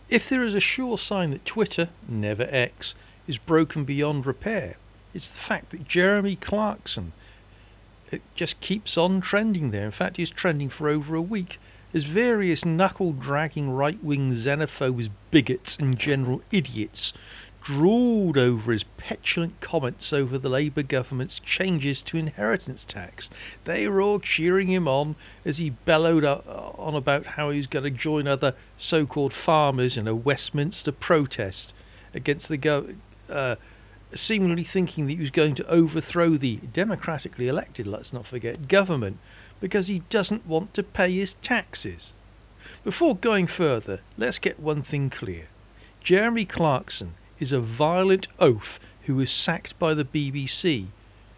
If there is a sure sign that Twitter, never X, is broken beyond repair, it's the fact that Jeremy Clarkson, it just keeps on trending there. In fact, he's trending for over a week as various knuckle-dragging right-wing xenophobes, bigots and general idiots drooled over his petulant comments over the Labour government's changes to inheritance tax. They were all cheering him on as he bellowed on about how he was going to join other so-called farmers in a Westminster protest against the seemingly thinking that he was going to overthrow the democratically elected, let's not forget, government because he doesn't want to pay his taxes. Before going further, let's get one thing clear. Jeremy Clarkson is a violent oaf who was sacked by the BBC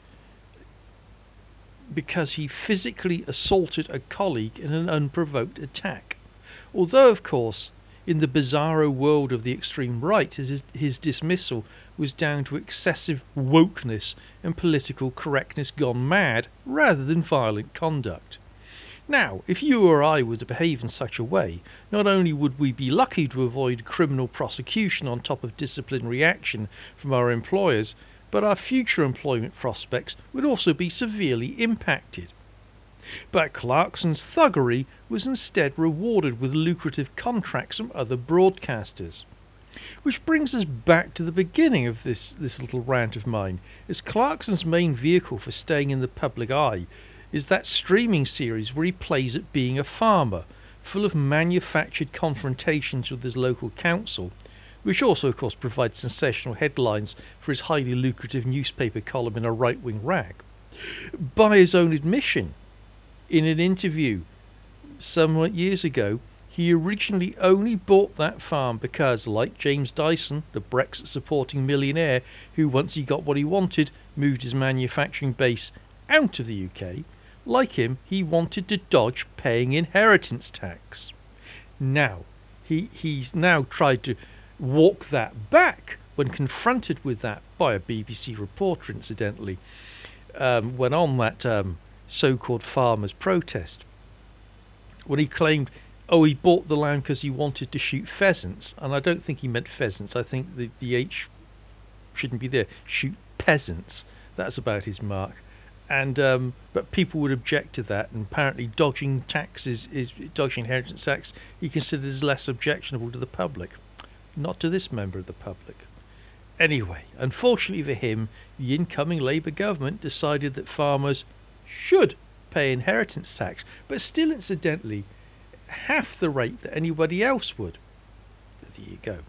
because he physically assaulted a colleague in an unprovoked attack. Although, of course, in the bizarro world of the extreme right, his dismissal was down to excessive wokeness and political correctness gone mad rather than violent conduct. Now, if you or I were to behave in such a way, not only would we be lucky to avoid criminal prosecution on top of disciplinary action from our employers, but our future employment prospects would also be severely impacted. But Clarkson's thuggery was instead rewarded with lucrative contracts from other broadcasters. Which brings us back to the beginning of this little rant of mine, as Clarkson's main vehicle for staying in the public eye is that streaming series where he plays at being a farmer, full of manufactured confrontations with his local council, which also of course provides sensational headlines for his highly lucrative newspaper column in a right-wing rag. By his own admission, in an interview some years ago, he originally only bought that farm because, like James Dyson, the Brexit supporting millionaire who, once he got what he wanted, moved his manufacturing base out of the UK, like him, he wanted to dodge paying inheritance tax. Now, he's now tried to walk that back when confronted with that by a BBC reporter, incidentally, when on that so-called farmers' protest, when he claimed, oh, he bought the land because he wanted to shoot pheasants, and I don't think he meant pheasants. I think the H shouldn't be there. Shoot peasants. That's about his mark. And but people would object to that, and apparently dodging taxes is dodging inheritance tax. He considers less objectionable to the public, not to this member of the public. Anyway, unfortunately for him, the incoming Labour government decided that farmers should pay inheritance tax, but still, incidentally, half the rate that anybody else would. There you go.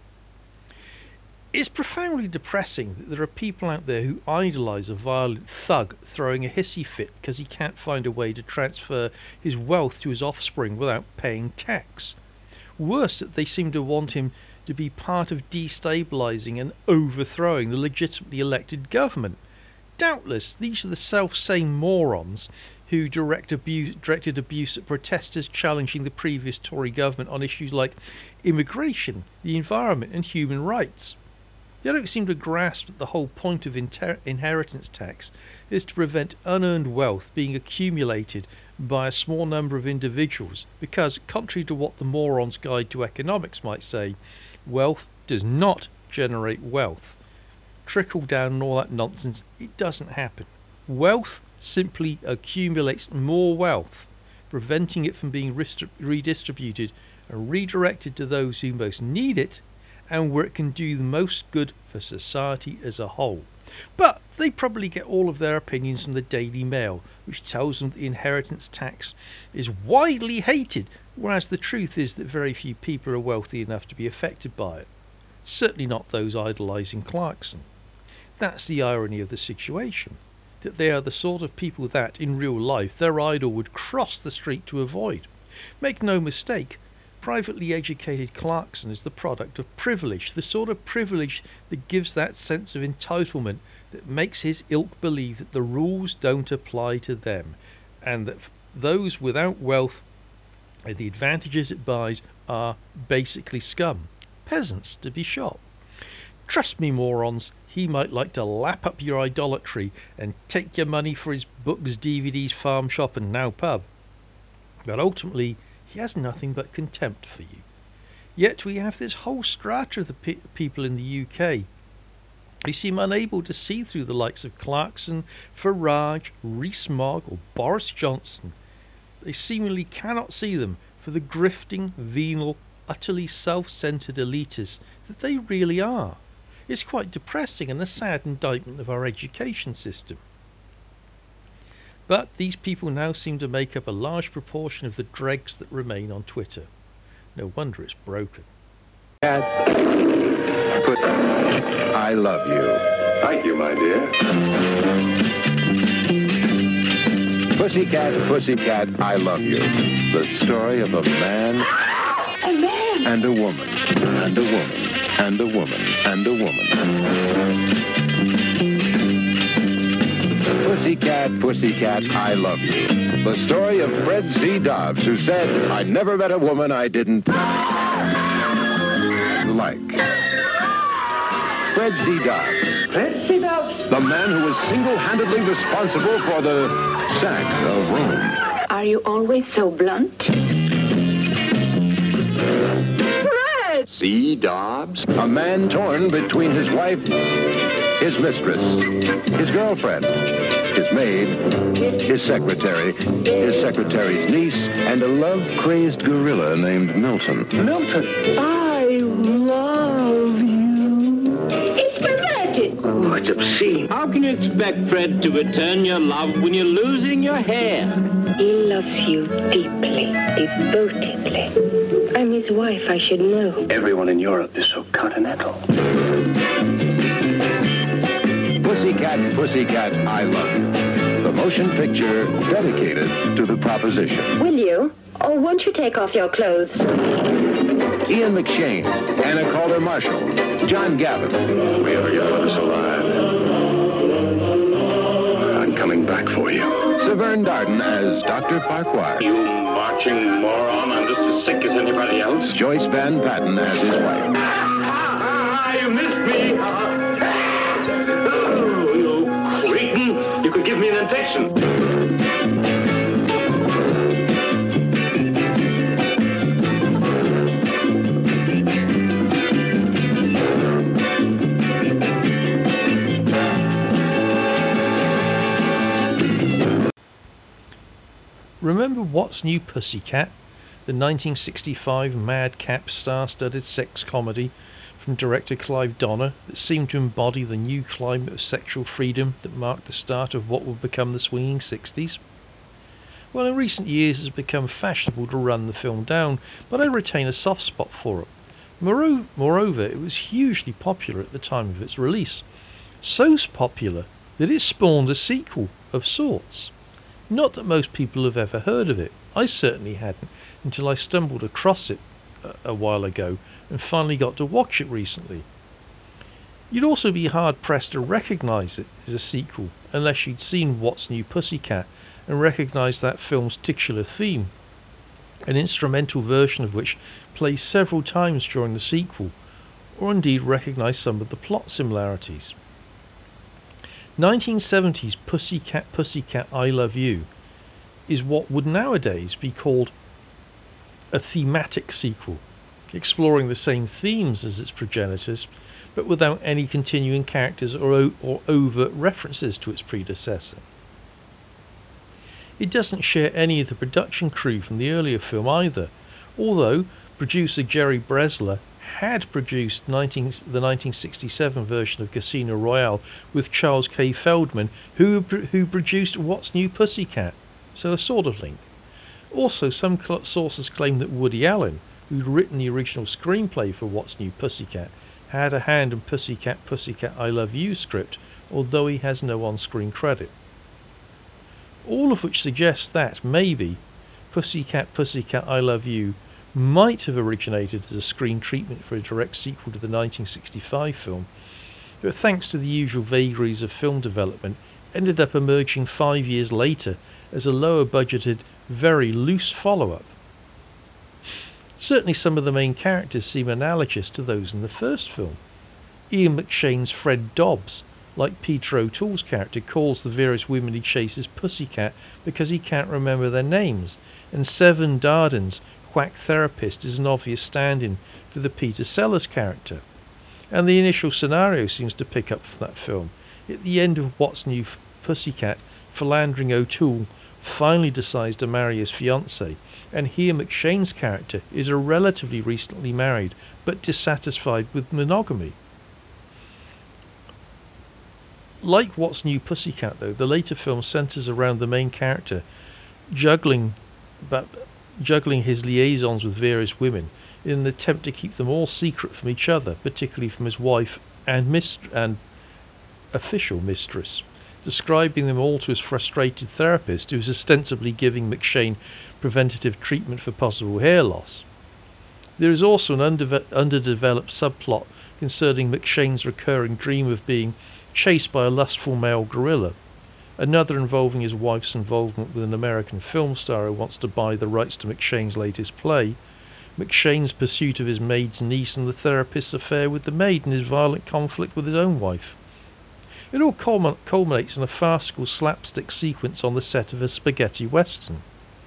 It's profoundly depressing that there are people out there who idolise a violent thug throwing a hissy fit because he can't find a way to transfer his wealth to his offspring without paying tax. Worse, that they seem to want him to be part of destabilising and overthrowing the legitimately elected government. Doubtless, these are the self-same morons who directed abuse at protesters challenging the previous Tory government on issues like immigration, the environment and human rights. They don't seem to grasp that the whole point of inheritance tax is to prevent unearned wealth being accumulated by a small number of individuals because, contrary to what the Moron's Guide to Economics might say, wealth does not generate wealth. Trickle down and all that nonsense, it doesn't happen. Wealth simply accumulates more wealth, preventing it from being redistributed and redirected to those who most need it and where it can do the most good for society as a whole. But they probably get all of their opinions from the Daily Mail, which tells them that the inheritance tax is widely hated, whereas the truth is that very few people are wealthy enough to be affected by it. Certainly not those idolising Clarkson. That's the irony of the situation, that they are the sort of people that, in real life, their idol would cross the street to avoid. Make no mistake, privately educated Clarkson is the product of privilege, the sort of privilege that gives that sense of entitlement that makes his ilk believe that the rules don't apply to them, and that those without wealth and the advantages it buys are basically scum. Peasants, to be shot. Trust me, morons, he might like to lap up your idolatry and take your money for his books, DVDs, farm shop and now pub. But ultimately, he has nothing but contempt for you. Yet we have this whole strata of the people in the UK who seem unable to see through the likes of Clarkson, Farage, Rees-Mogg or Boris Johnson. They seemingly cannot see them for the grifting, venal, utterly self-centred elitists that they really are. It's quite depressing and a sad indictment of our education system. But these people now seem to make up a large proportion of the dregs that remain on Twitter. No wonder it's broken. I love you. Thank you, my dear. Pussycat, Pussycat, I love you. The story of a man, and a woman, and a woman, and a woman, and a woman. Pussycat, Pussycat, I love you. The story of Fred C. Dobbs, who said, I never met a woman I didn't like. Fred C. Dobbs. Fred C. Dobbs. The man who was single-handedly responsible for the sack of Rome. Are you always so blunt? Fred! C. Dobbs. A man torn between his wife, his mistress, his girlfriend, his maid, his secretary's niece, and a love-crazed gorilla named Milton. Milton, I love you. It's perverted. Oh, it's obscene. How can you expect Fred to return your love when you're losing your hair? He loves you deeply, devotedly. I'm his wife, I should know. Everyone in Europe is so continental. Pussycat, Pussycat, I love you. The motion picture dedicated to the proposition. Will you? Or won't you take off your clothes? Ian McShane, Anna Calder Marshall, John Gavin. We ever get one of us alive, I'm coming back for you. Severn Darden as Dr. Farquhar. You marching moron, I'm just as sick as anybody else. Joyce Van Patten as his wife. You missed me. Oh, you cretin. You could give me an infection. Remember What's New Pussycat, the 1965 madcap star-studded sex comedy from director Clive Donner that seemed to embody the new climate of sexual freedom that marked the start of what would become the swinging 60s? Well, in recent years it has become fashionable to run the film down, but I retain a soft spot for it. Moreover, it was hugely popular at the time of its release. So popular that it spawned a sequel of sorts. Not that most people have ever heard of it. I certainly hadn't until I stumbled across it a while ago and finally got to watch it recently. You'd also be hard-pressed to recognise it as a sequel unless you'd seen What's New Pussycat and recognised that film's titular theme, an instrumental version of which plays several times during the sequel, or indeed recognise some of the plot similarities. 1970s Pussycat, Pussycat, I Love You is what would nowadays be called a thematic sequel, exploring the same themes as its progenitors, but without any continuing characters or overt references to its predecessor. It doesn't share any of the production crew from the earlier film either, although producer Jerry Bresler had produced the 1967 version of Casino Royale with Charles K. Feldman, who produced What's New Pussycat, so a sort of link. Also, some sources claim that Woody Allen, who'd written the original screenplay for What's New Pussycat, had a hand in Pussycat, Pussycat, I Love You script, although he has no on-screen credit. All of which suggests that, maybe, Pussycat, Pussycat, I Love You might have originated as a screen treatment for a direct sequel to the 1965 film, but thanks to the usual vagaries of film development, ended up emerging 5 years later as a lower-budgeted, very loose follow-up. Certainly some of the main characters seem analogous to those in the first film. Ian McShane's Fred Dobbs, like Peter O'Toole's character, calls the various women he chases Pussycat because he can't remember their names, and Severn Darden's quack therapist is an obvious stand-in for the Peter Sellers character. And the initial scenario seems to pick up from that film. At the end of What's New Pussycat, philandering O'Toole finally decides to marry his fiancée, and here McShane's character is a relatively recently married but dissatisfied with monogamy. Like What's New Pussycat, though, the later film centres around the main character juggling his liaisons with various women in an attempt to keep them all secret from each other, particularly from his wife and official mistress, describing them all to his frustrated therapist, who is ostensibly giving McShane preventative treatment for possible hair loss. There is also an underdeveloped subplot concerning McShane's recurring dream of being chased by a lustful male gorilla, another involving his wife's involvement with an American film star who wants to buy the rights to McShane's latest play, McShane's pursuit of his maid's niece and the therapist's affair with the maid, and his violent conflict with his own wife. It all culminates in a farcical slapstick sequence on the set of a spaghetti western.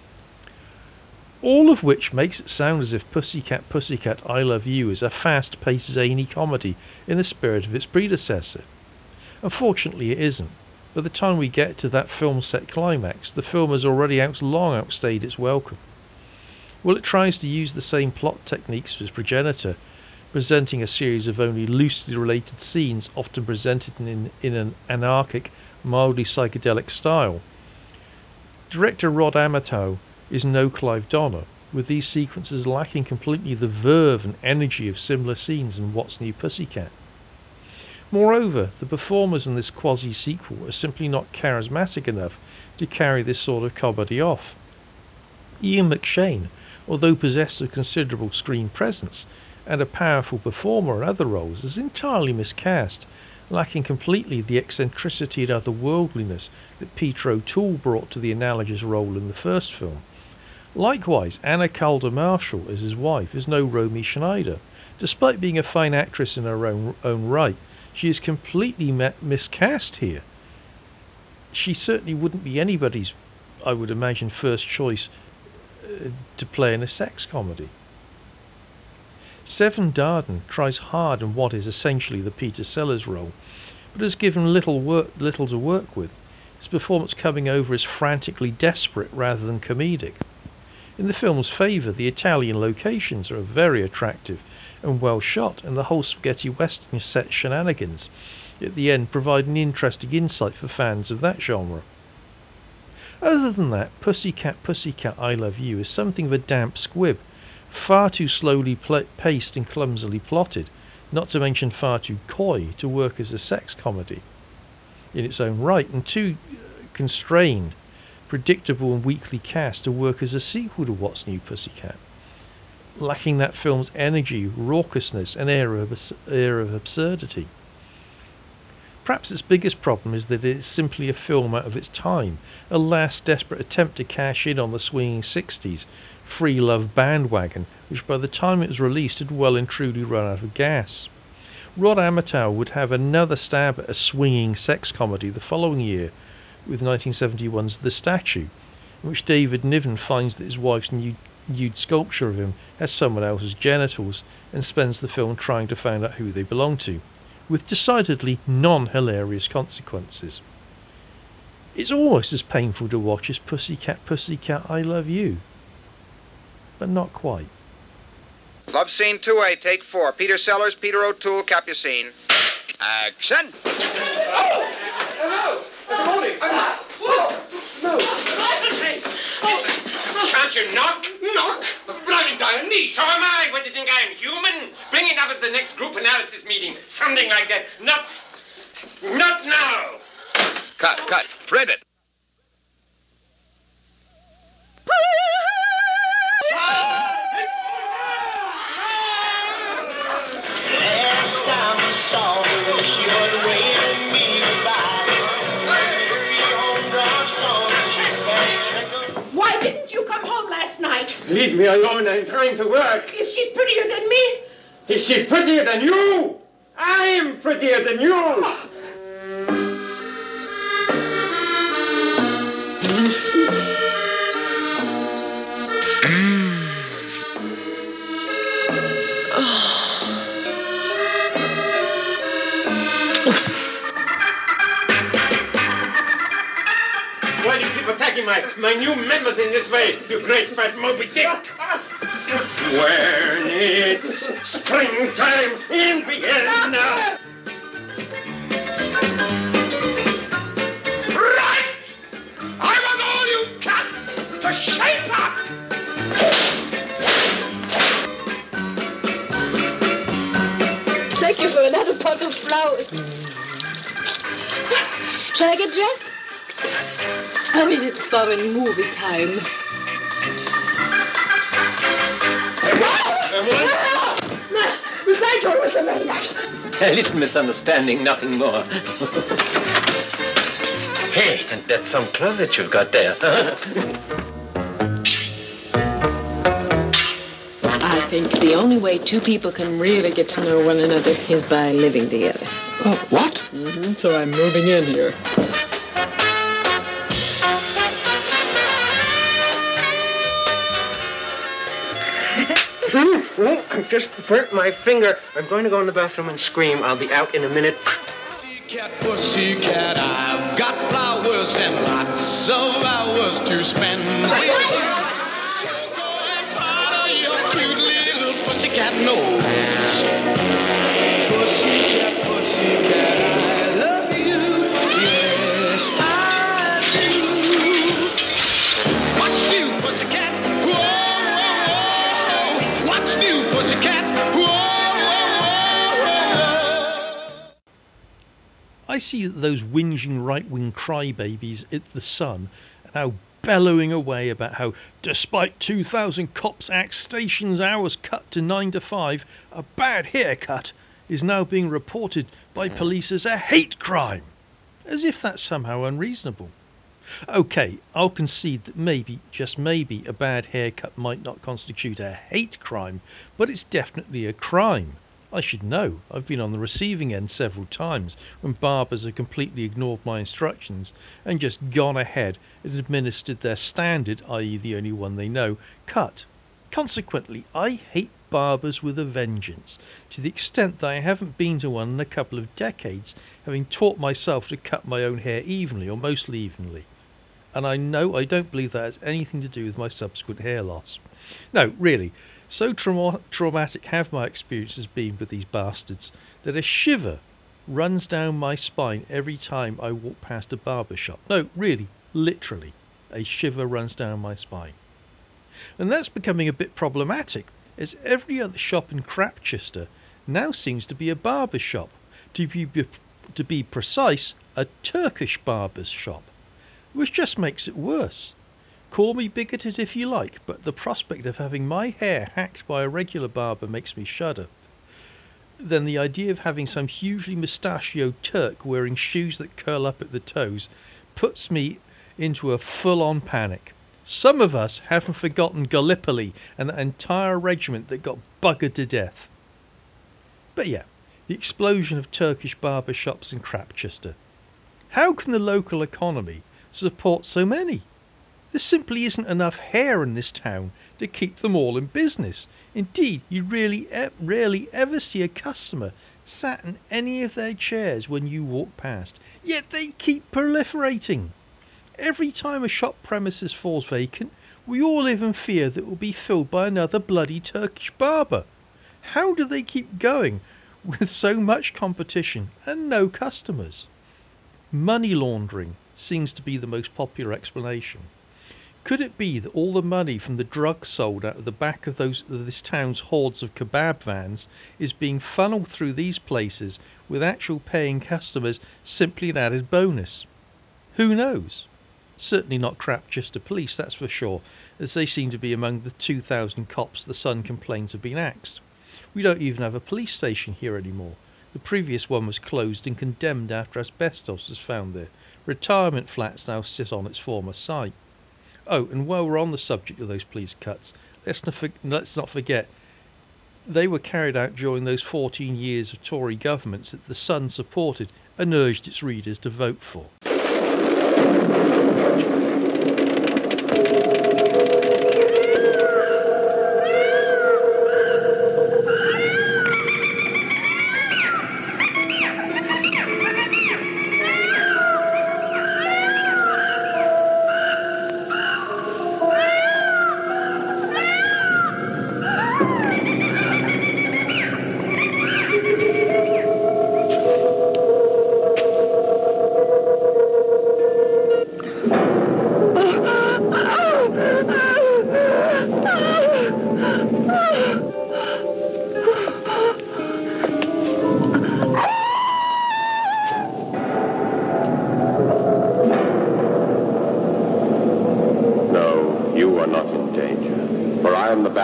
All of which makes it sound as if Pussycat, Pussycat, I Love You is a fast-paced zany comedy in the spirit of its predecessor. Unfortunately it isn't. By the time we get to that film set climax, the film has already long outstayed its welcome. While it tries to use the same plot techniques as its progenitor, presenting a series of only loosely related scenes, often presented in an anarchic, mildly psychedelic style, director Rod Amato is no Clive Donner, with these sequences lacking completely the verve and energy of similar scenes in What's New Pussycat. Moreover, the performers in this quasi-sequel are simply not charismatic enough to carry this sort of comedy off. Ian McShane, although possessed of considerable screen presence and a powerful performer in other roles, is entirely miscast, lacking completely the eccentricity and otherworldliness that Peter O'Toole brought to the analogous role in the first film. Likewise, Anna Calder Marshall as his wife is no Romy Schneider. Despite being a fine actress in her own right, she is completely miscast here. She certainly wouldn't be anybody's, I would imagine, first choice to play in a sex comedy. Severn Darden tries hard in what is essentially the Peter Sellers role, but is given little to work with, his performance coming over as frantically desperate rather than comedic. In the film's favour, the Italian locations are very attractive and well shot, and the whole spaghetti western set shenanigans at the end provide an interesting insight for fans of that genre. Other than that, Pussycat, Pussycat, I Love You is something of a damp squib, far too slowly paced and clumsily plotted, not to mention far too coy to work as a sex comedy in its own right, and too constrained, predictable and weakly cast to work as a sequel to What's New Pussycat, lacking that film's energy, raucousness and air of absurdity. Perhaps its biggest problem is that it is simply a film out of its time, a last desperate attempt to cash in on the swinging 60s free love bandwagon, which by the time it was released had well and truly run out of gas. Rod Amato would have another stab at a swinging sex comedy the following year with 1971's The Statue, in which David Niven finds that his wife's nude sculpture of him has someone else's genitals and spends the film trying to find out who they belong to, with decidedly non-hilarious consequences. It's almost as painful to watch as Pussycat, Pussycat, I Love You, but not quite. Love scene 2A, take 4. Peter Sellers, Peter O'Toole, Capucine. Action! Oh! Hello! Good morning. No. Can't you knock? Knock? But I'm in dire need. So am I. What do you think I am, human? Bring it up at the next group analysis meeting. Something like that. Not now. Cut. Print it. Why didn't you come home last night? Leave me alone. I'm trying to work. Is she prettier than me? Is she prettier than you? I'm prettier than you. Why do you keep attacking my new members in this way, you great fat Moby Dick? When it's springtime in Vienna. Right! I want all you cats to shape up! Thank you for another pot of flowers. Shall I get dressed? Or is it foreign movie time? Miss was a maniac. A little misunderstanding, nothing more. Hey, and that's some closet you've got there. I think the only way two people can really get to know one another is by living together. Oh, what? So I'm moving in here. I just burnt my finger. I'm going to go in the bathroom and scream. I'll be out in a minute. Pussycat, pussycat, I've got flowers and lots of hours to spend with you. So go and powder your cute little pussycat nose. Pussycat, pussycat, I love you. Yes, I do. What's new, pussycat? Whoa, whoa, whoa. What's new, pussycat? Whoa, whoa, whoa, whoa. I see those whinging right-wing crybabies at the Sun and now bellowing away about how, despite 2000 Cops Act stations hours cut to 9 to 5, a bad haircut is now being reported by police as a hate crime, as if that's somehow unreasonable. Okay, I'll concede that maybe, just maybe, a bad haircut might not constitute a hate crime, but it's definitely a crime. I should know. I've been on the receiving end several times when barbers have completely ignored my instructions and just gone ahead and administered their standard, i.e. the only one they know, cut. Consequently, I hate barbers with a vengeance, to the extent that I haven't been to one in a couple of decades, having taught myself to cut my own hair evenly, or mostly evenly. And I don't believe that has anything to do with my subsequent hair loss. No, really, so traumatic have my experiences been with these bastards that a shiver runs down my spine every time I walk past a barber shop. No, really, literally, a shiver runs down my spine. And that's becoming a bit problematic, as every other shop in Crapchester now seems to be a barber shop. To be precise, a Turkish barber's shop, which just makes it worse. Call me bigoted if you like, but the prospect of having my hair hacked by a regular barber makes me shudder. Then the idea of having some hugely mustachioed Turk wearing shoes that curl up at the toes puts me into a full-on panic. Some of us haven't forgotten Gallipoli and that entire regiment that got buggered to death. But yeah, the explosion of Turkish barber shops in Crapchester. How can the local economy support so many? There simply isn't enough hair in this town to keep them all in business. Indeed, you really rarely ever see a customer sat in any of their chairs when you walk past, yet they keep proliferating. Every time a shop premises falls vacant, we all live in fear that it will be filled by another bloody Turkish barber. How do they keep going with so much competition and no customers? Money laundering seems to be the most popular explanation. Could it be that all the money from the drugs sold out of the back of this town's hordes of kebab vans is being funneled through these places with actual paying customers simply an added bonus? Who knows? Certainly not Crapchester police, that's for sure, as they seem to be among the 2,000 cops the Sun complains have been axed. We don't even have a police station here anymore. The previous one was closed and condemned after asbestos was found there. Retirement flats now sit on its former site. Oh, and while we're on the subject of those police cuts, let's not forget they were carried out during those 14 years of Tory governments that the Sun supported and urged its readers to vote for.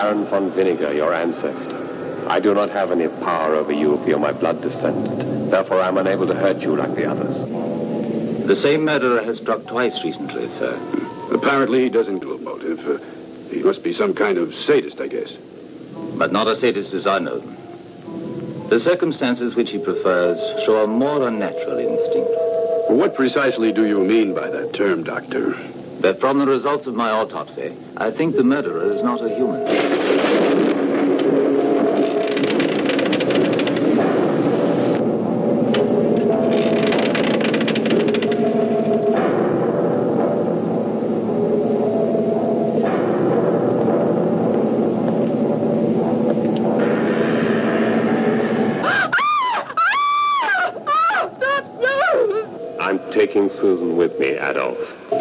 Baron von Vinegar, your ancestor. I do not have any power over you if you're my blood descendant. Therefore, I'm unable to hurt you like the others. The same murderer has struck twice recently, sir. Apparently, he doesn't have a motive. He must be some kind of sadist, I guess. But not a sadist as I know them. The circumstances which he prefers show a more unnatural instinct. What precisely do you mean by that term, Doctor? That from the results of my autopsy, I think the murderer is not a human. I'm taking Susan with me, Adolf.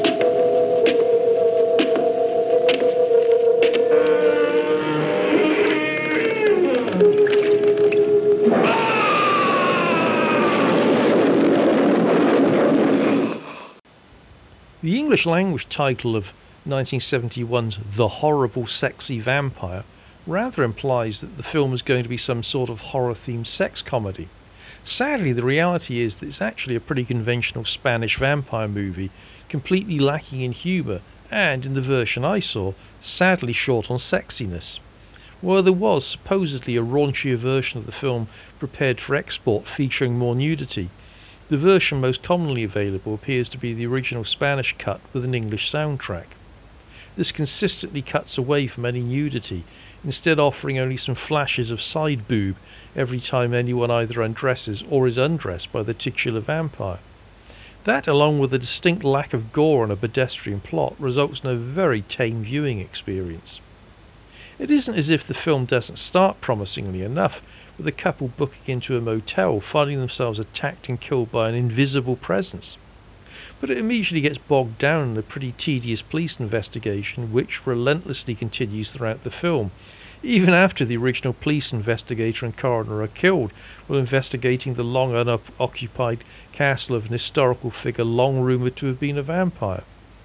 The English language title of 1971's The Horrible Sexy Vampire rather implies that the film is going to be some sort of horror-themed sex comedy. Sadly, the reality is that it's actually a pretty conventional Spanish vampire movie, completely lacking in humour and, in the version I saw, sadly short on sexiness. While there was supposedly a raunchier version of the film prepared for export featuring more nudity, the version most commonly available appears to be the original Spanish cut with an English soundtrack. This consistently cuts away from any nudity, instead offering only some flashes of side boob every time anyone either undresses or is undressed by the titular vampire. That, along with a distinct lack of gore and a pedestrian plot, results in a very tame viewing experience. It isn't as if the film doesn't start promisingly enough, with a couple booking into a motel finding themselves attacked and killed by an invisible presence. But it immediately gets bogged down in a pretty tedious police investigation which relentlessly continues throughout the film, even after the original police investigator and coroner are killed while investigating the long unoccupied castle of an historical figure long rumoured to have been a vampire.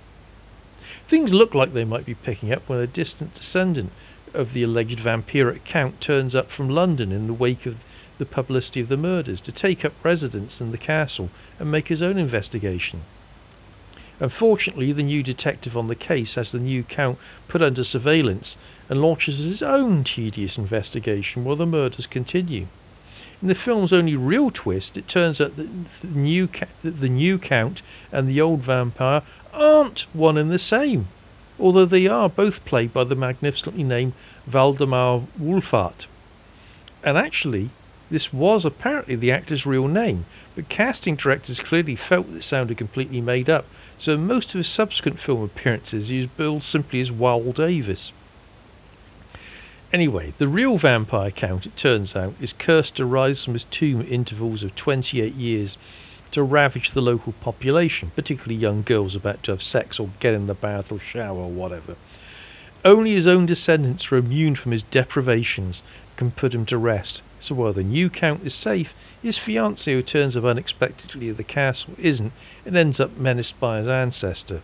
Things look like they might be picking up when a distant descendant of the alleged vampiric count turns up from London in the wake of the publicity of the murders to take up residence in the castle and make his own investigation. Unfortunately, the new detective on the case has the new count put under surveillance and launches his own tedious investigation while the murders continue. In the film's only real twist, it turns out that the new count and the old vampire aren't one and the same, although they are both played by the magnificently named Waldemar Wohlfahrt. And actually, this was apparently the actor's real name, but casting directors clearly felt that it sounded completely made up, so most of his subsequent film appearances he is billed simply as Wal Davis. Anyway, the real vampire count, it turns out, is cursed to rise from his tomb at intervals of 28 years to ravage the local population, particularly young girls about to have sex or get in the bath or shower or whatever. Only his own descendants are immune from his deprivations and can put him to rest, so while the new count is safe, his fiancée who turns up unexpectedly at the castle isn't and ends up menaced by his ancestor.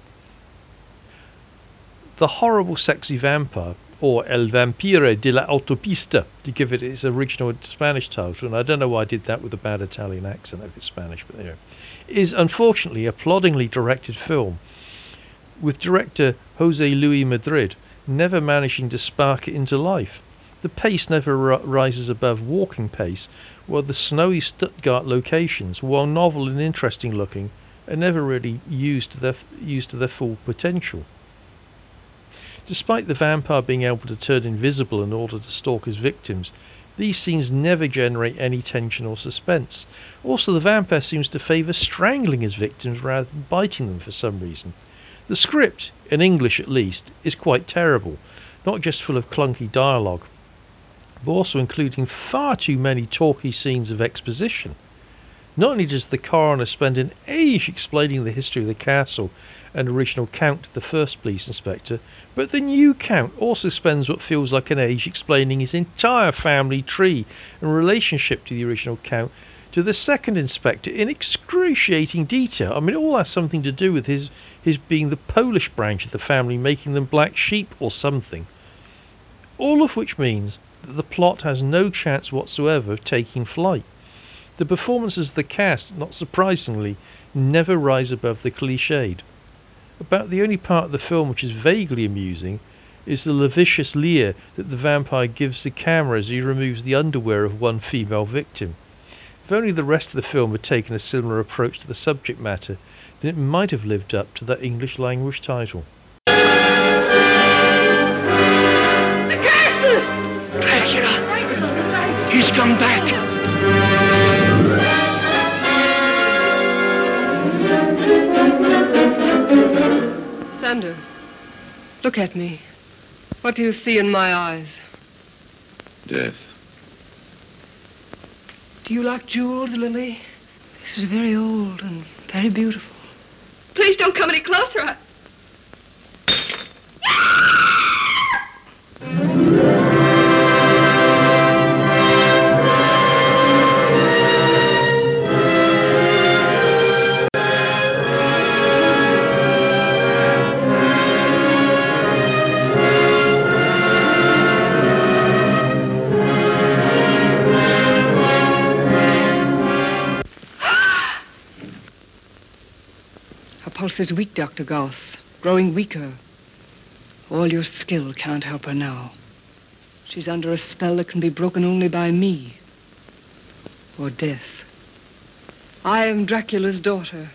The Horrible Sexy Vampire, or El Vampire de la Autopista, to give it its original Spanish title, and I don't know why I did that with a bad Italian accent if it's Spanish, but anyway, is unfortunately a ploddingly directed film, with director Jose Luis Madrid never managing to spark it into life. The pace never rises above walking pace, while the snowy Stuttgart locations, while novel and interesting looking, are never really used to their full potential. Despite the vampire being able to turn invisible in order to stalk his victims, these scenes never generate any tension or suspense. Also, the vampire seems to favour strangling his victims rather than biting them for some reason. The script, in English at least, is quite terrible, not just full of clunky dialogue, but also including far too many talky scenes of exposition. Not only does the coroner spend an age explaining the history of the castle and original count to the first police inspector, but the new count also spends what feels like an age explaining his entire family tree and relationship to the original count to the second inspector in excruciating detail. I mean, it all has something to do with his being the Polish branch of the family, making them black sheep or something. All of which means that the plot has no chance whatsoever of taking flight. The performances of the cast, not surprisingly, never rise above the cliched. About the only part of the film which is vaguely amusing is the lascivious leer that the vampire gives the camera as he removes the underwear of one female victim. If only the rest of the film had taken a similar approach to the subject matter, then it might have lived up to that English language title. Dracula! He's come back! Sander, look at me. What do you see in my eyes? Death. Do you like jewels, Lily? This is very old and very beautiful. Please don't come any closer. Her pulse is weak, Dr. Goss. Growing weaker. All your skill can't help her now. She's under a spell that can be broken only by me. Or death. I am Dracula's daughter.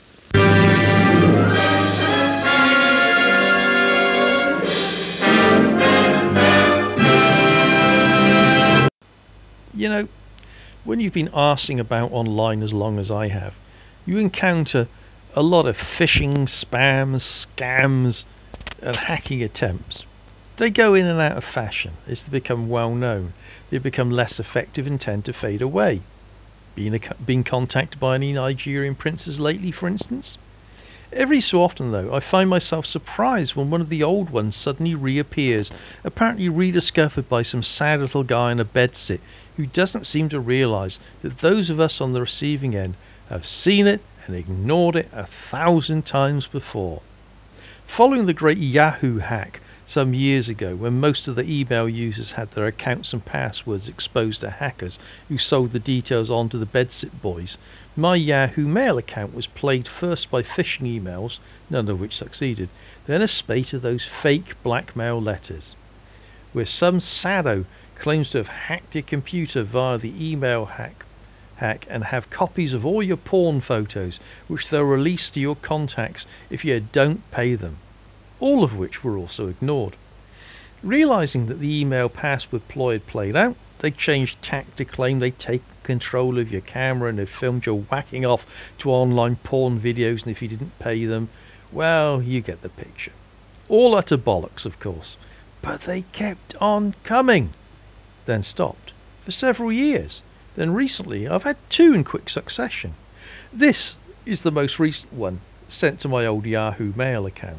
You know, when you've been arsing about online as long as I have, you encounter a lot of phishing, spams, scams, and hacking attempts. They go in and out of fashion as they become well known. They become less effective and tend to fade away. Been contacted by any Nigerian princes lately, for instance? Every so often, though, I find myself surprised when one of the old ones suddenly reappears, apparently rediscovered by some sad little guy in a bedsit who doesn't seem to realise that those of us on the receiving end have seen it and ignored it 1,000 times before. Following the great Yahoo hack some years ago, when most of the email users had their accounts and passwords exposed to hackers who sold the details on to the bedsit boys, my Yahoo Mail account was plagued first by phishing emails, none of which succeeded, then a spate of those fake blackmail letters, where some sado claims to have hacked your computer via the email hack and have copies of all your porn photos, which they'll release to your contacts if you don't pay them, all of which were also ignored. Realizing that the email password ploy had played out, they changed tack to claim they'd taken control of your camera and had filmed you whacking off to online porn videos, and if you didn't pay them, well, you get the picture. All utter bollocks, of course, but they kept on coming, then stopped for several years. Then recently I've had 2 in quick succession. This is the most recent one, sent to my old Yahoo Mail account.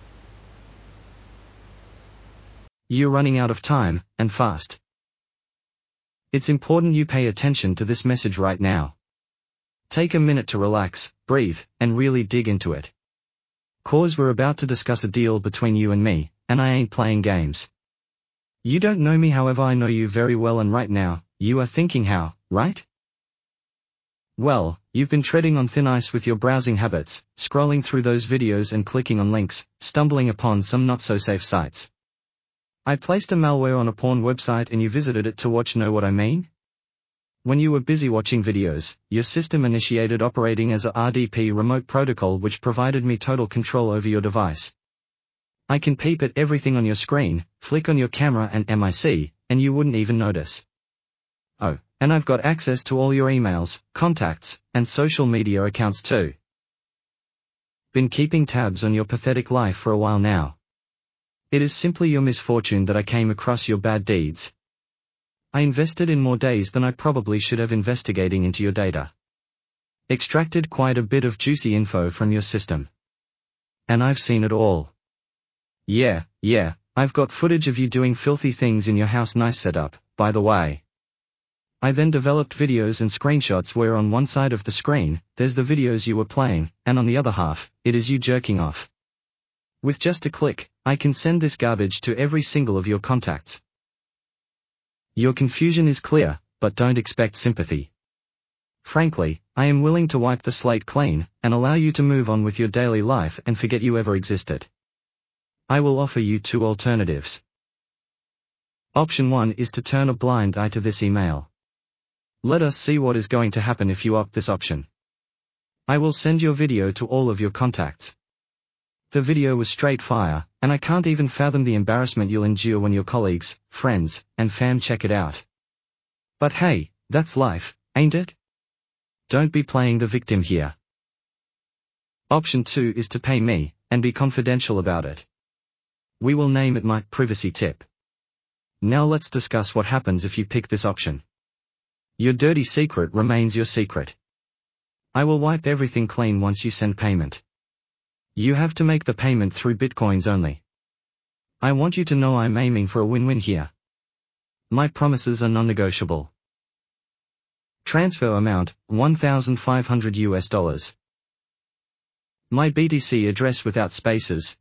You're running out of time, and fast. It's important you pay attention to this message right now. Take a minute to relax, breathe, and really dig into it. 'Cause we're about to discuss a deal between you and me, and I ain't playing games. You don't know me, however I know you very well, and right now, you are thinking how, right? Well, you've been treading on thin ice with your browsing habits, scrolling through those videos and clicking on links, stumbling upon some not-so-safe sites. I placed a malware on a porn website and you visited it to watch. Know what I mean? When you were busy watching videos, your system initiated operating as a RDP remote protocol which provided me total control over your device. I can peep at everything on your screen, flick on your camera and MIC, and you wouldn't even notice. Oh, and I've got access to all your emails, contacts, and social media accounts too. Been keeping tabs on your pathetic life for a while now. It is simply your misfortune that I came across your bad deeds. I invested in more days than I probably should have investigating into your data. Extracted quite a bit of juicy info from your system. And I've seen it all. Yeah, I've got footage of you doing filthy things in your house. Nice setup, by the way. I then developed videos and screenshots where on one side of the screen, there's the videos you were playing, and on the other half, it is you jerking off. With just a click, I can send this garbage to every single of your contacts, Your confusion is clear, but don't expect sympathy. Frankly, I am willing to wipe the slate clean, and allow you to move on with your daily life and forget you ever existed. I will offer you 2 alternatives. Option 1 is to turn a blind eye to this email. Let us see what is going to happen if you opt this option. I will send your video to all of your contacts. The video was straight fire, and I can't even fathom the embarrassment you'll endure when your colleagues, friends, and fam check it out. But hey, that's life, ain't it? Don't be playing the victim here. Option 2 is to pay me, and be confidential about it. We will name it my privacy tip. Now let's discuss what happens if you pick this option. Your dirty secret remains your secret. I will wipe everything clean once you send payment. You have to make the payment through Bitcoins only. I want you to know I'm aiming for a win-win here. My promises are non-negotiable. Transfer amount, $1,500 US. My BTC address without spaces,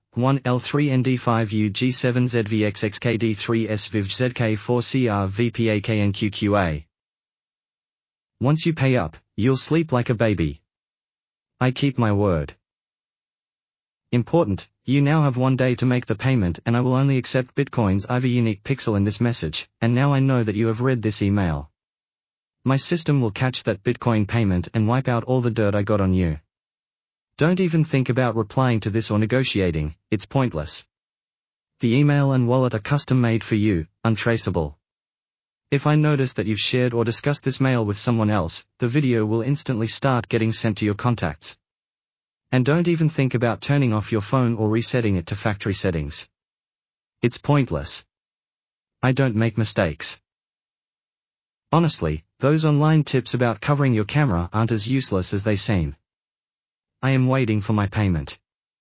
1L3ND5UG7ZVXXKD3SVIVZK4CRVPAKNQQA. Once you pay up, you'll sleep like a baby. I keep my word. Important, you now have 1 day to make the payment and I will only accept Bitcoins. I have a unique pixel in this message, and now I know that you have read this email. My system will catch that Bitcoin payment and wipe out all the dirt I got on you. Don't even think about replying to this or negotiating, it's pointless. The email and wallet are custom made for you, untraceable. If I notice that you've shared or discussed this mail with someone else, the video will instantly start getting sent to your contacts. And don't even think about turning off your phone or resetting it to factory settings. It's pointless. I don't make mistakes. Honestly, those online tips about covering your camera aren't as useless as they seem. I am waiting for my payment.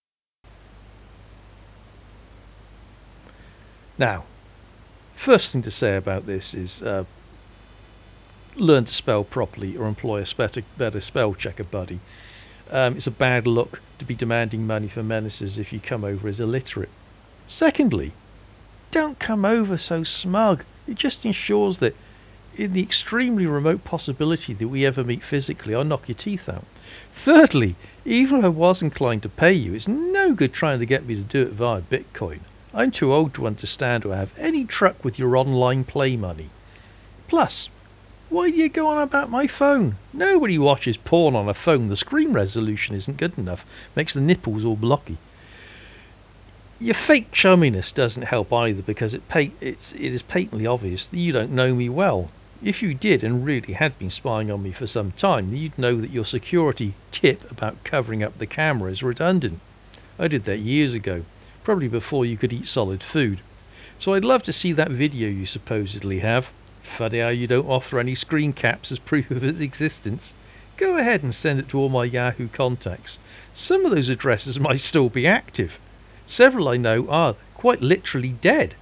Now, first thing to say about this is learn to spell properly or employ a better spell checker buddy. It's a bad look to be demanding money for menaces if you come over as illiterate. Secondly, don't come over so smug. It just ensures that in the extremely remote possibility that we ever meet physically, I'll knock your teeth out. Thirdly, even if I was inclined to pay you, it's no good trying to get me to do it via Bitcoin. I'm too old to understand or have any truck with your online play money. Plus, why do you go on about my phone? Nobody watches porn on a phone. The screen resolution isn't good enough. Makes the nipples all blocky. Your fake chumminess doesn't help either, because it is patently obvious that you don't know me well. If you did and really had been spying on me for some time, then you'd know that your security tip about covering up the camera is redundant. I did that years ago, probably before you could eat solid food. So I'd love to see that video you supposedly have. Funny how you don't offer any screen caps as proof of its existence. Go ahead and send it to all my Yahoo contacts. Some of those addresses might still be active. Several I know are quite literally dead.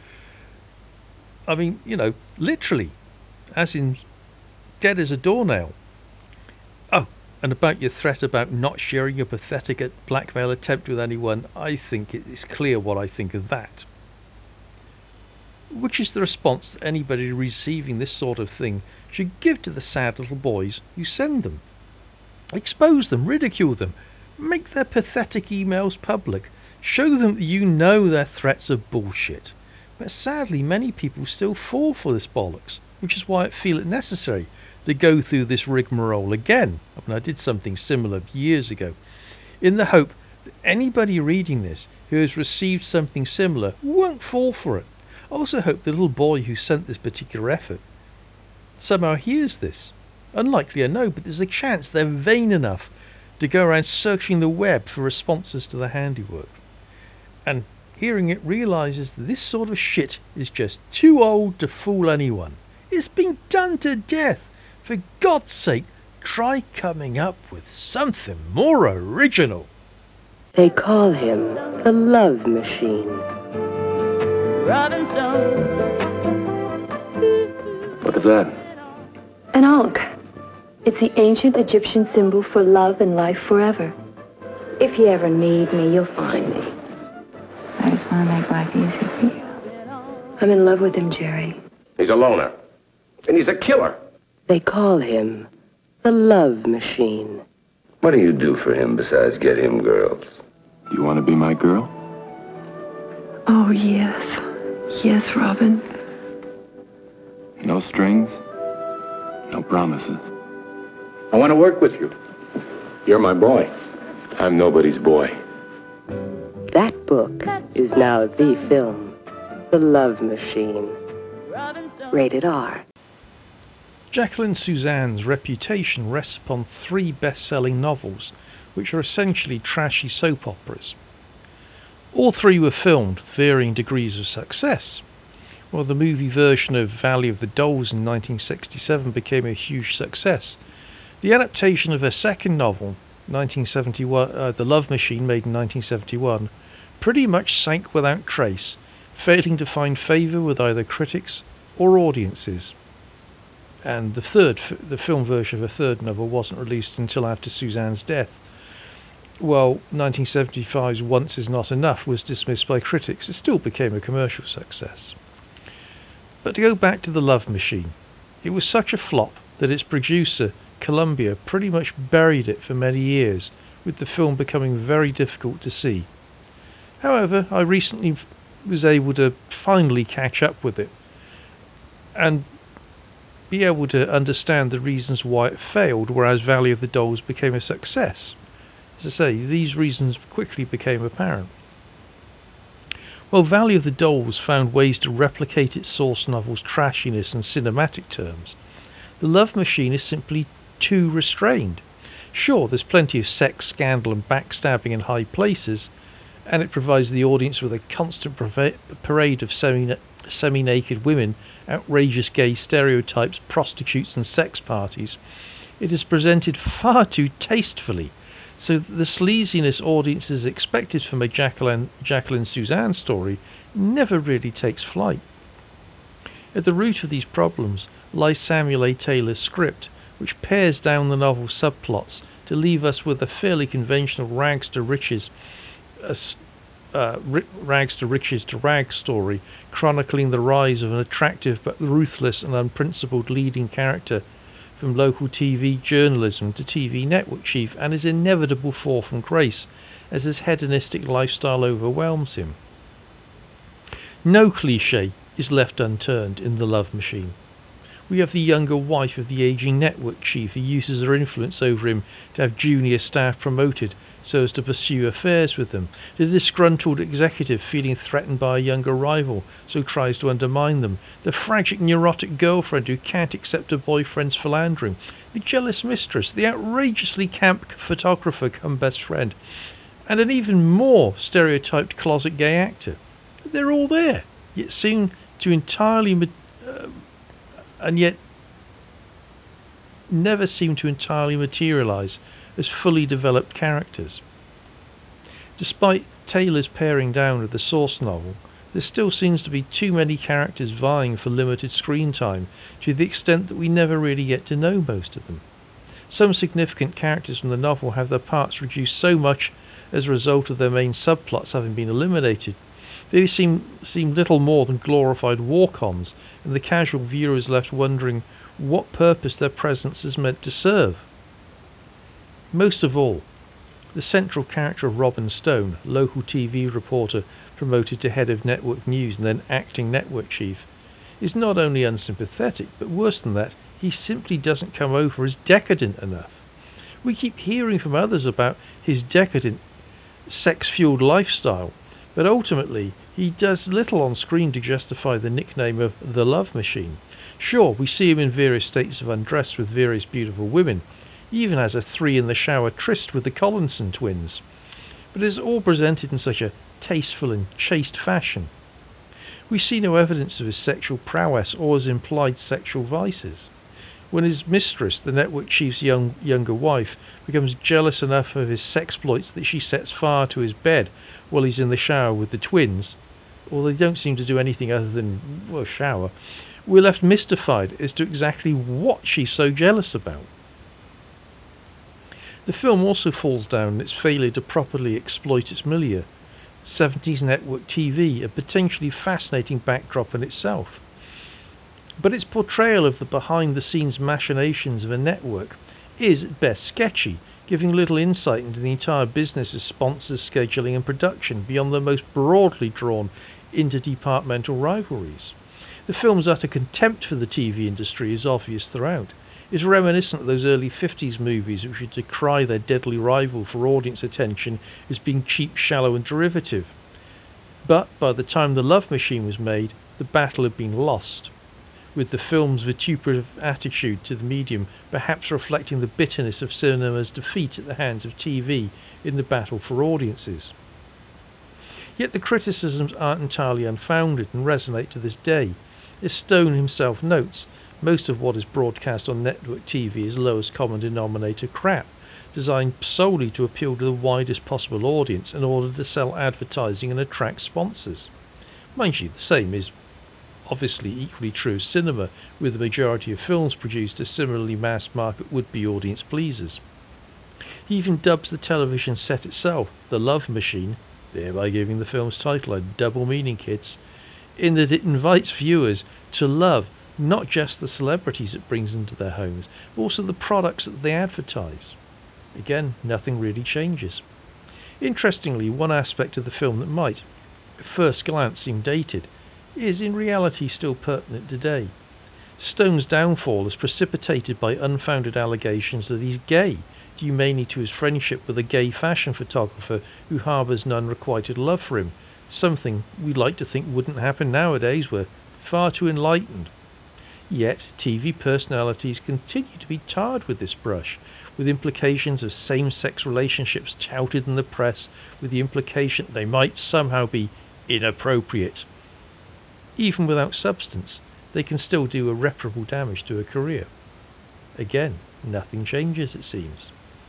I mean, literally. As in dead as a doornail. Oh, and about your threat about not sharing your pathetic blackmail attempt with anyone, I think it is clear what I think of that. Which is the response that anybody receiving this sort of thing should give to the sad little boys who send them. Expose them, ridicule them, make their pathetic emails public, show them that you know their threats are bullshit. But sadly, many people still fall for this bollocks, which is why I feel it necessary to go through this rigmarole again. I mean, I did something similar years ago, in the hope that anybody reading this who has received something similar won't fall for it. I also hope the little boy who sent this particular effort somehow hears this. Unlikely, I know, but there's a chance they're vain enough to go around searching the web for responses to the handiwork. And hearing it realizes that this sort of shit is just too old to fool anyone. It's been done to death. For God's sake, try coming up with something more original. They call him the Love Machine. Robin Stone. What is that? An ankh. It's the ancient Egyptian symbol for love and life forever. If you ever need me, you'll find me. I just want to make life easy for you. I'm in love with him, Jerry. He's a loner. And he's a killer. They call him the Love Machine. What do you do for him besides get him girls? You want to be my girl? Oh, yes. Yes, Robin. No strings, no promises. I want to work with you. You're my boy. I'm nobody's boy. That book is now the film, The Love Machine. Rated R. Jacqueline Suzanne's reputation rests upon 3 best-selling novels, which are essentially trashy soap operas. All 3 were filmed with varying degrees of success. While the movie version of Valley of the Dolls in 1967 became a huge success, the adaptation of her second novel, 1971, The Love Machine, made in 1971, pretty much sank without trace, failing to find favour with either critics or audiences. And the film version of her third novel wasn't released until after Suzanne's death. While 1975's Once Is Not Enough was dismissed by critics, it still became a commercial success. But to go back to The Love Machine, it was such a flop that its producer, Columbia, pretty much buried it for many years, with the film becoming very difficult to see. However, I recently was able to finally catch up with it and be able to understand the reasons why it failed, whereas Valley of the Dolls became a success. As I say, these reasons quickly became apparent. While Valley of the Dolls found ways to replicate its source novel's trashiness and cinematic terms, The Love Machine is simply too restrained. Sure, there's plenty of sex, scandal and backstabbing in high places, and it provides the audience with a constant parade of semi-naked women, outrageous gay stereotypes, prostitutes and sex parties. It is presented far too tastefully, so that the sleaziness audiences expected from a Jacqueline Suzanne story never really takes flight. At the root of these problems lies Samuel A. Taylor's script, which pares down the novel's subplots to leave us with a fairly conventional rags to riches to rags story, chronicling the rise of an attractive but ruthless and unprincipled leading character from local TV journalism to TV network chief, and his inevitable fall from grace as his hedonistic lifestyle overwhelms him. No cliché is left unturned in The Love Machine. We have the younger wife of the aging network chief who uses her influence over him to have junior staff promoted so as to pursue affairs with them, the disgruntled executive feeling threatened by a younger rival so tries to undermine them, the tragic neurotic girlfriend who can't accept her boyfriend's philandering, the jealous mistress, the outrageously camp photographer come best friend, and an even more stereotyped closet gay actor. They're all there, yet seem to never seem to entirely materialise as fully developed characters. Despite Taylor's paring down of the source novel, there still seems to be too many characters vying for limited screen time, to the extent that we never really get to know most of them. Some significant characters from the novel have their parts reduced so much as a result of their main subplots having been eliminated. They seem little more than glorified walk-ons, and the casual viewer is left wondering what purpose their presence is meant to serve. Most of all, the central character of Robin Stone, local TV reporter promoted to head of network news and then acting network chief, is not only unsympathetic, but worse than that, he simply doesn't come over as decadent enough. We keep hearing from others about his decadent, sex-fueled lifestyle, but ultimately he does little on screen to justify the nickname of the Love Machine. Sure, we see him in various states of undress with various beautiful women. He even has a 3-in-the-shower tryst with the Collinson twins. But it is all presented in such a tasteful and chaste fashion. We see no evidence of his sexual prowess or his implied sexual vices. When his mistress, the network chief's younger wife, becomes jealous enough of his sexploits that she sets fire to his bed while he's in the shower with the twins, or they don't seem to do anything other than, well, shower, we're left mystified as to exactly what she's so jealous about. The film also falls down in its failure to properly exploit its milieu. 70s network TV, a potentially fascinating backdrop in itself. But its portrayal of the behind-the-scenes machinations of a network is at best sketchy, giving little insight into the entire business of sponsors, scheduling and production beyond the most broadly drawn interdepartmental rivalries. The film's utter contempt for the TV industry is obvious throughout. It's reminiscent of those early 50s movies which would decry their deadly rival for audience attention as being cheap, shallow and derivative. But by the time The Love Machine was made, the battle had been lost, with the film's vituperative attitude to the medium perhaps reflecting the bitterness of cinema's defeat at the hands of TV in the battle for audiences. Yet the criticisms aren't entirely unfounded and resonate to this day. As Stone himself notes, most of what is broadcast on network TV is lowest common denominator crap, designed solely to appeal to the widest possible audience in order to sell advertising and attract sponsors. Mind you, the same is obviously equally true of cinema, with the majority of films produced as similarly mass-market would-be audience pleasers. He even dubs the television set itself The Love Machine, thereby giving the film's title a double meaning, kids, in that it invites viewers to love not just the celebrities it brings into their homes, but also the products that they advertise. Again, nothing really changes. Interestingly, one aspect of the film that might, at first glance, seem dated, is in reality still pertinent today. Stone's downfall is precipitated by unfounded allegations that he's gay, due mainly to his friendship with a gay fashion photographer who harbours an unrequited love for him, something we'd like to think wouldn't happen nowadays. We're far too enlightened. Yet TV personalities continue to be tarred with this brush, with implications of same-sex relationships touted in the press, with the implication they might somehow be inappropriate. Even without substance, they can still do irreparable damage to a career. Again, nothing changes, it seems.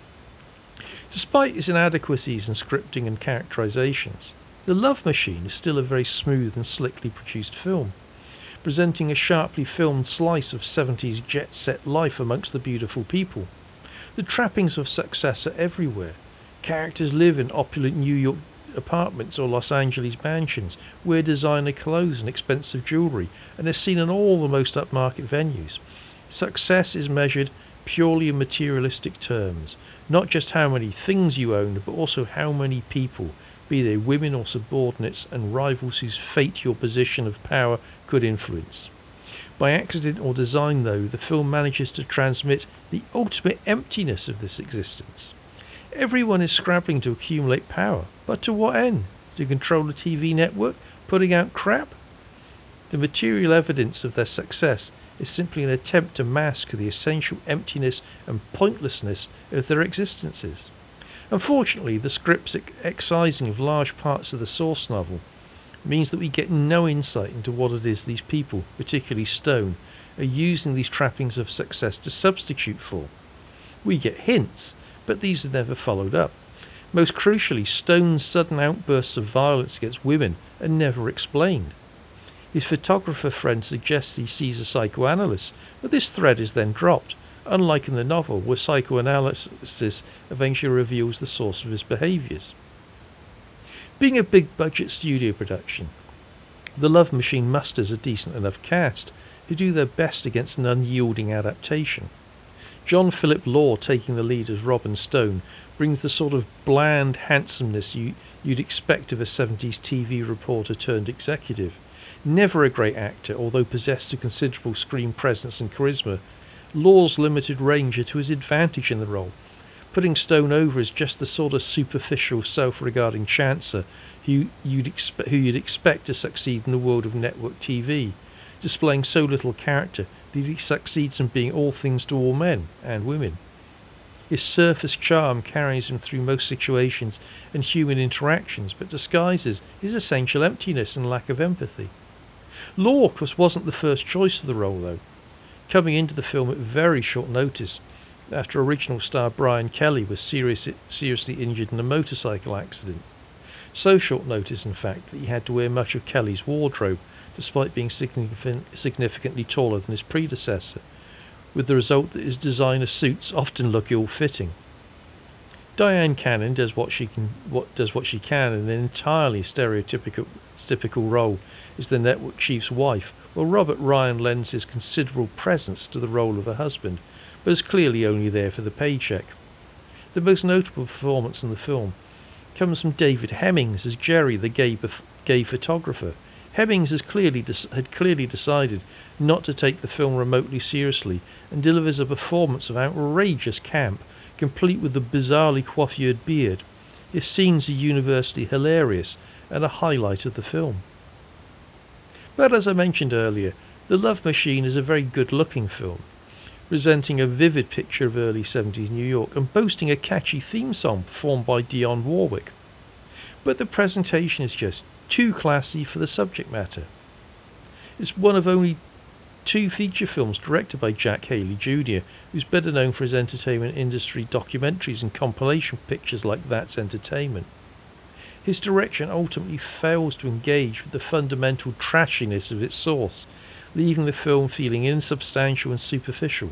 Despite its inadequacies in scripting and characterizations, The Love Machine is still a very smooth and slickly produced film, presenting a sharply filmed slice of 70s jet-set life amongst the beautiful people. The trappings of success are everywhere. Characters live in opulent New York apartments or Los Angeles mansions, wear designer clothes and expensive jewellery, and are seen in all the most upmarket venues. Success is measured purely in materialistic terms, not just how many things you own, but also how many people, be they women or subordinates and rivals whose fate your position of power could influence. By accident or design, though, the film manages to transmit the ultimate emptiness of this existence. Everyone is scrabbling to accumulate power, but to what end? To control a TV network, putting out crap? The material evidence of their success is simply an attempt to mask the essential emptiness and pointlessness of their existences. Unfortunately, the script's excising of large parts of the source novel means that we get no insight into what it is these people, particularly Stone, are using these trappings of success to substitute for. We get hints, but these are never followed up. Most crucially, Stone's sudden outbursts of violence against women are never explained. His photographer friend suggests he sees a psychoanalyst, but this thread is then dropped, unlike in the novel where psychoanalysis eventually reveals the source of his behaviours. Being a big-budget studio production, The Love Machine musters a decent enough cast who do their best against an unyielding adaptation. John Philip Law, taking the lead as Robin Stone, brings the sort of bland handsomeness you'd expect of a 70s TV reporter turned executive. Never a great actor, although possessed of considerable screen presence and charisma, Law's limited range are to his advantage in the role, putting Stone over as just the sort of superficial, self-regarding chancer who you'd expect to succeed in the world of network TV, displaying so little character that he succeeds in being all things to all men and women. His surface charm carries him through most situations and human interactions, but disguises his essential emptiness and lack of empathy. Law, of course, wasn't the first choice for the role, though, coming into the film at very short notice, after original star Brian Kelly was seriously injured in a motorcycle accident. So short notice, in fact, that he had to wear much of Kelly's wardrobe, despite being significantly taller than his predecessor, with the result that his designer suits often look ill-fitting. Dyan Cannon does what she can in an entirely stereotypical role as the network chief's wife, Well, Robert Ryan lends his considerable presence to the role of a husband, but is clearly only there for the paycheck. The most notable performance in the film comes from David Hemmings as Jerry, the gay photographer. Hemmings had clearly decided not to take the film remotely seriously and delivers a performance of outrageous camp, complete with the bizarrely coiffured beard. His scenes are universally hilarious and a highlight of the film. But as I mentioned earlier, The Love Machine is a very good-looking film, presenting a vivid picture of early 70s New York and boasting a catchy theme song performed by Dionne Warwick. But the presentation is just too classy for the subject matter. It's one of only 2 feature films directed by Jack Haley Jr., who's better known for his entertainment industry documentaries and compilation pictures like That's Entertainment. His direction ultimately fails to engage with the fundamental trashiness of its source, leaving the film feeling insubstantial and superficial.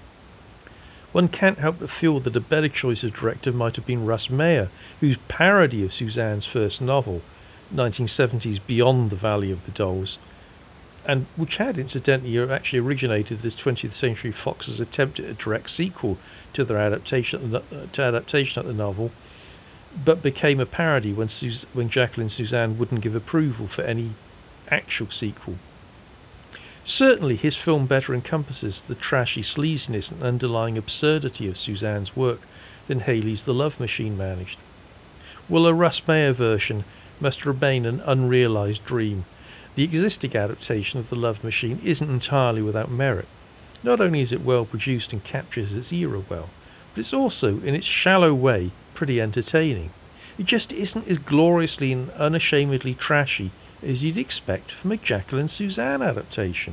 One can't help but feel that a better choice of director might have been Russ Meyer, whose parody of Suzanne's first novel, 1970's Beyond the Valley of the Dolls, and which had incidentally actually originated as 20th Century Fox's attempt at a direct sequel to their adaptation of the novel, but became a parody when Jacqueline Susann wouldn't give approval for any actual sequel. Certainly his film better encompasses the trashy sleaziness and underlying absurdity of Suzanne's work than Haley's The Love Machine managed. While a Russ Meyer version must remain an unrealised dream, the existing adaptation of The Love Machine isn't entirely without merit. Not only is it well produced and captures its era well, but it's also, in its shallow way, pretty entertaining. It just isn't as gloriously and unashamedly trashy as you'd expect from a Jacqueline Susann adaptation.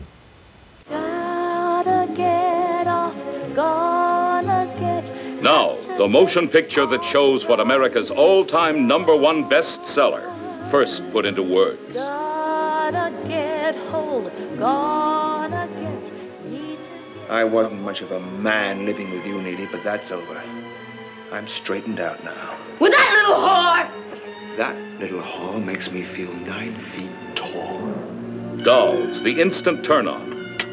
Gotta get off, gonna get... Now, the motion picture that shows what America's all-time #1 bestseller first put into words. Gotta get hold, gonna get... I wasn't much of a man living with you, Neely, but that's over. I'm straightened out now. With that little whore! That little whore makes me feel 9 feet tall. Dolls, the instant turn-on.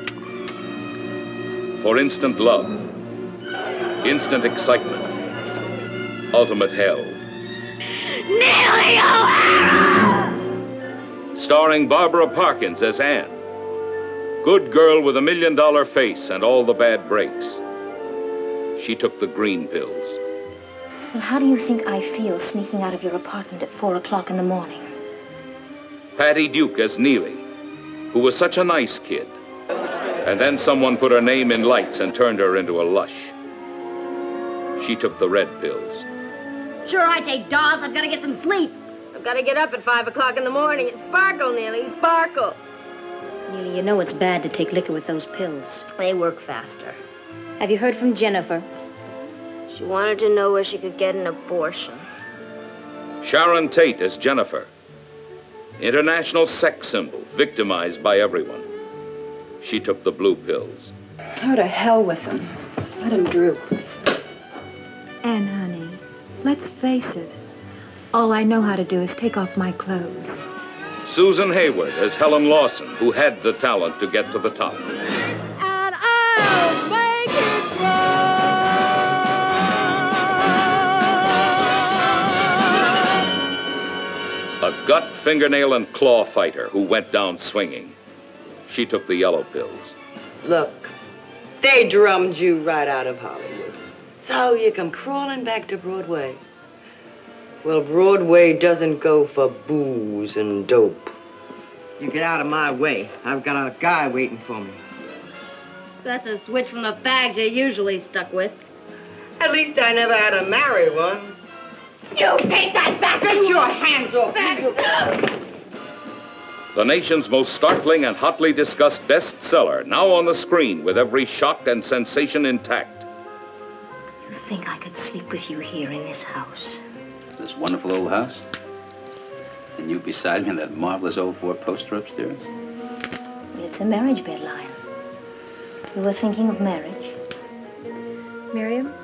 For instant love. Instant excitement. Ultimate hell. Neely O'Hara! Starring Barbara Parkins as Anne. Good girl with $1 million face and all the bad breaks. She took the green pills. Well, how do you think I feel sneaking out of your apartment at 4 o'clock in the morning? Patty Duke as Neely, who was such a nice kid. And then someone put her name in lights and turned her into a lush. She took the red pills. Sure, I take dolls. I've got to get some sleep. I've got to get up at 5 o'clock in the morning and sparkle, Neely, sparkle. Neely, you know it's bad to take liquor with those pills. They work faster. Have you heard from Jennifer? She wanted to know where she could get an abortion. Sharon Tate as Jennifer. International sex symbol, victimized by everyone. She took the blue pills. Oh, to hell with them. Let him droop. Anne, honey, let's face it. All I know how to do is take off my clothes. Susan Hayward as Helen Lawson, who had the talent to get to the top. And I'll make it A gut, fingernail, and claw fighter who went down swinging. She took the yellow pills. Look, they drummed you right out of Hollywood. So you come crawling back to Broadway. Well, Broadway doesn't go for booze and dope. You get out of my way. I've got a guy waiting for me. That's a switch from the fags you're usually stuck with. At least I never had to marry one. You take that back! Get your hands off me! The nation's most startling and hotly discussed bestseller, now on the screen with every shock and sensation intact. You think I could sleep with you here in this house? This wonderful old house? And you beside me in that marvelous old four-poster upstairs? It's a marriage bed, Lion. You were thinking of marriage? Miriam?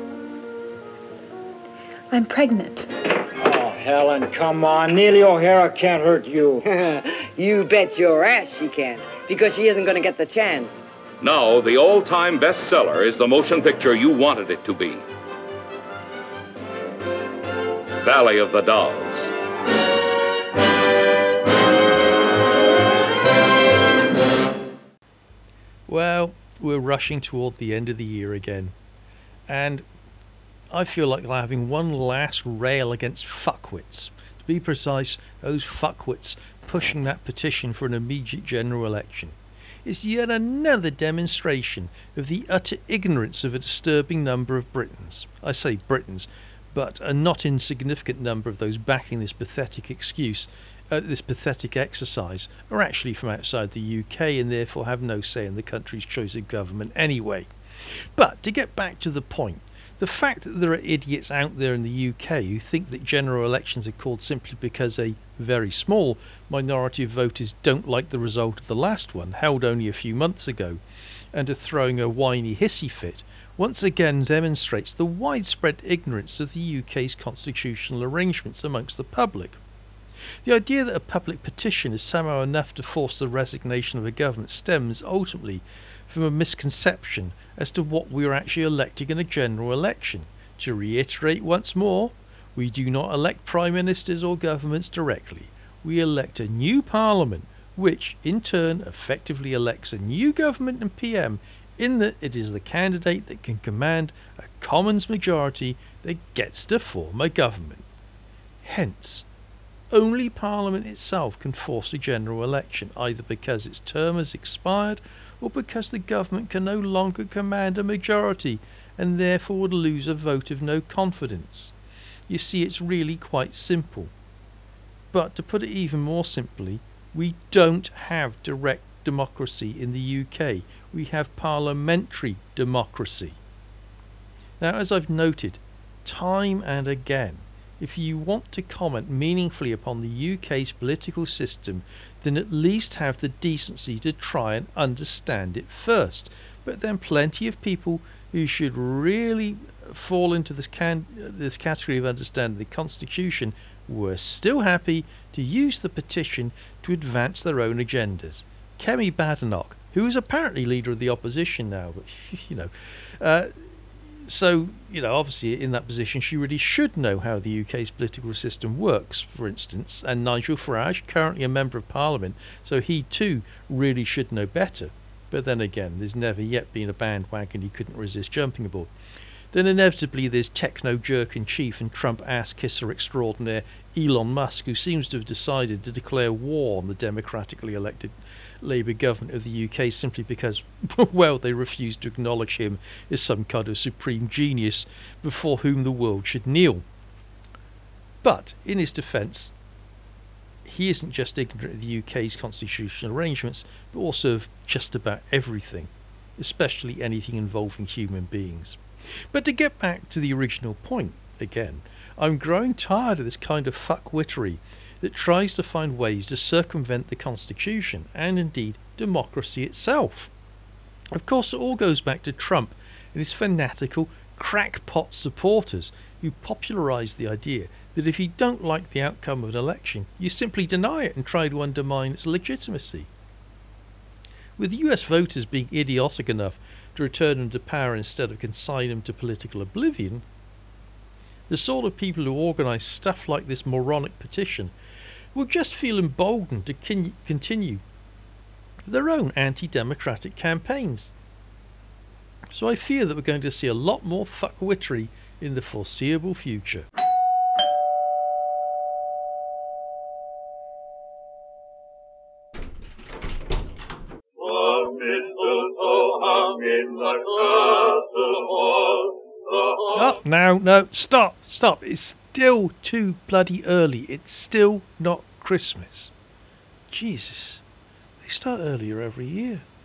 I'm pregnant. Oh, Helen, come on. Neely O'Hara can't hurt you. You bet your ass she can. because she isn't going to get the chance. Now, the all-time bestseller is the motion picture you wanted it to be. Valley of the Dolls. Well, we're rushing toward the end of the year again, and I feel like having one last rail against fuckwits. To be precise, those fuckwits pushing that petition for an immediate general election. It's yet another demonstration of the utter ignorance of a disturbing number of Britons. I say Britons, but a not insignificant number of those backing this pathetic this pathetic exercise are actually from outside the UK and therefore have no say in the country's choice of government anyway. But to get back to the point, the fact that there are idiots out there in the UK who think that general elections are called simply because a very small minority of voters don't like the result of the last one, held only a few months ago, and are throwing a whiny hissy fit, once again demonstrates the widespread ignorance of the UK's constitutional arrangements amongst the public. The idea that a public petition is somehow enough to force the resignation of a government stems ultimately from a misconception as to what we are actually electing in a general election. To reiterate once more, we do not elect prime ministers or governments directly. We elect a new parliament, which in turn effectively elects a new government and PM, in that it is the candidate that can command a Commons majority that gets to form a government. Hence, only Parliament itself can force a general election, either because its term has expired or because the government can no longer command a majority and therefore would lose a vote of no confidence. You see, it's really quite simple. But to put it even more simply, we don't have direct democracy in the UK. We have parliamentary democracy. Now, as I've noted time and again, if you want to comment meaningfully upon the UK's political system, then at least have the decency to try and understand it first. But then plenty of people who should really fall into this category of understanding the Constitution were still happy to use the petition to advance their own agendas. Kemi Badenoch, who is apparently leader of the opposition now, but obviously in that position she really should know how the UK's political system works, for instance, and Nigel Farage, currently a member of Parliament, so he too really should know better. But then again, there's never yet been a bandwagon he couldn't resist jumping aboard. Then inevitably there's techno-jerk-in-chief and Trump ass-kisser extraordinaire Elon Musk, who seems to have decided to declare war on the democratically elected Labour government of the UK simply because, well, they refuse to acknowledge him as some kind of supreme genius before whom the world should kneel. But, in his defence, he isn't just ignorant of the UK's constitutional arrangements, but also of just about everything, especially anything involving human beings. But to get back to the original point, again, I'm growing tired of this kind of fuckwittery that tries to find ways to circumvent the Constitution and indeed democracy itself. Of course, it all goes back to Trump and his fanatical crackpot supporters who popularised the idea that if you don't like the outcome of an election, you simply deny it and try to undermine its legitimacy. With US voters being idiotic enough to return them to power instead of consign them to political oblivion, the sort of people who organise stuff like this moronic petition will just feel emboldened to continue their own anti-democratic campaigns. So I fear that we're going to see a lot more fuckwittery in the foreseeable future. Oh, no, stop. It's still too bloody early. It's still not Christmas. Jesus, they start earlier every year.